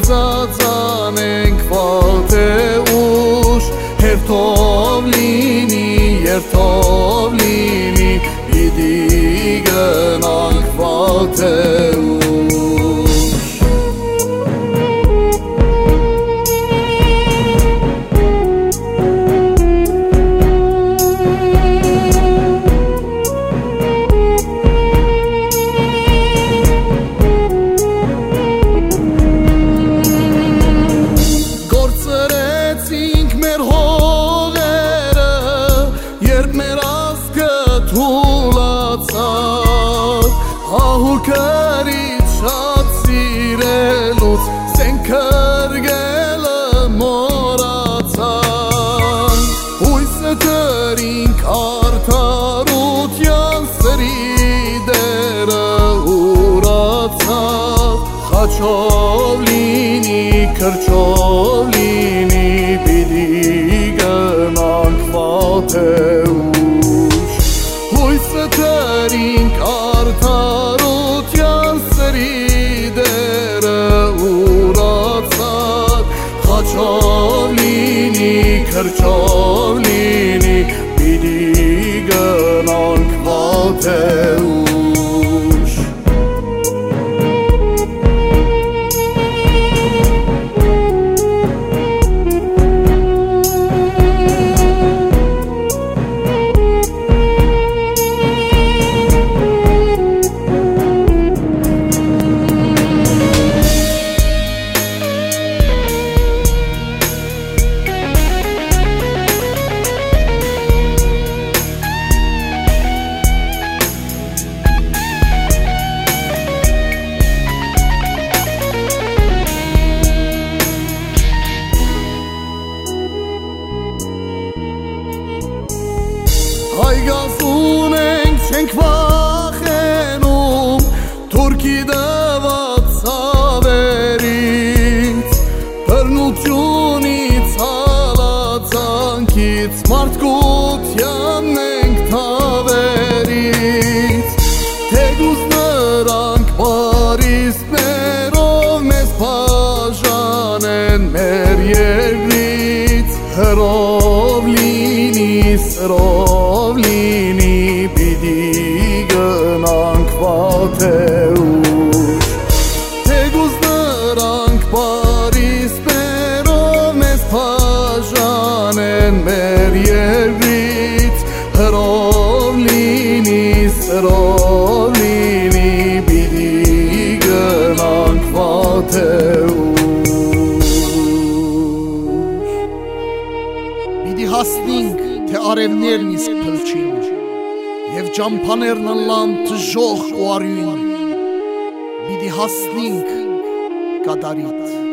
կզածանենք վատե ուշ Հերթով լինի, երթով լինի Պիտի գնանք վատե ուշ Հահուկարից շատ սիրելուց սենք կրգելը մորացան Հույսը կրինք արդարության սրի դերը ուրացավ Խաչով լինի, կրչով լինի, պիտի գնանք վատե ուշ Հույսը կրինք արդարության սրի դերը ուրացավ Խաչով լինի, կրչով լինի, պիտի գնանք վատե ուշ Հայգազուն ենք չենք վախենում Թուրքի դված սավերից Բռնությունից հալածանքից Մարդկությանն ենք թավերից Թեգուզ նրանք բարիստներով մեզ բաժանեն մեր երկրից Հրով լինի, սրով լինի, պիտի գնանք վատե ուշ Թեգուզ նրանք բարիստներով մեզ բաժանեն մեր երկրից Հրով լինի, սրով լինի, պիտի գնանք վատե Պիտի հասնինք, թե արևներն իսկ փլչին Եվ ճամփաներն ըլլան թժող ու արյուն Պիտի հասնինք կատարիտ